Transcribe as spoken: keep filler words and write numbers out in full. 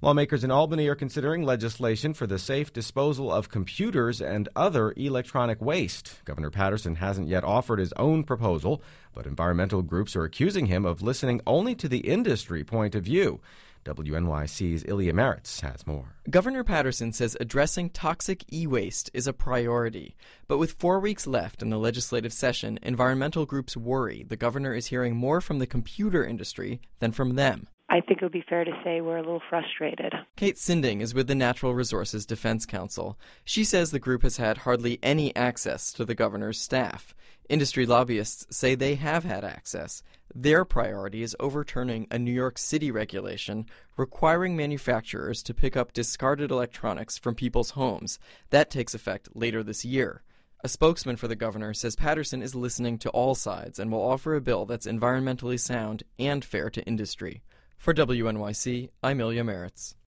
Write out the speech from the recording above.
Lawmakers in Albany are considering legislation for the safe disposal of computers and other electronic waste. Governor Paterson hasn't yet offered his own proposal, but environmental groups are accusing him of listening only to the industry point of view. W N Y C's Ilya Meritz has more. Governor Paterson says addressing toxic e-waste is a priority. But with four weeks left in the legislative session, environmental groups worry the governor is hearing more from the computer industry than from them. I think it would be fair to say we're a little frustrated. Kate Sinding is with the Natural Resources Defense Council. She says the group has had hardly any access to the governor's staff. Industry lobbyists say they have had access. Their priority is overturning a New York City regulation requiring manufacturers to pick up discarded electronics from people's homes. That takes effect later this year. A spokesman for the governor says Paterson is listening to all sides and will offer a bill that's environmentally sound and fair to industry. For W N Y C, I'm Ilya Meritz.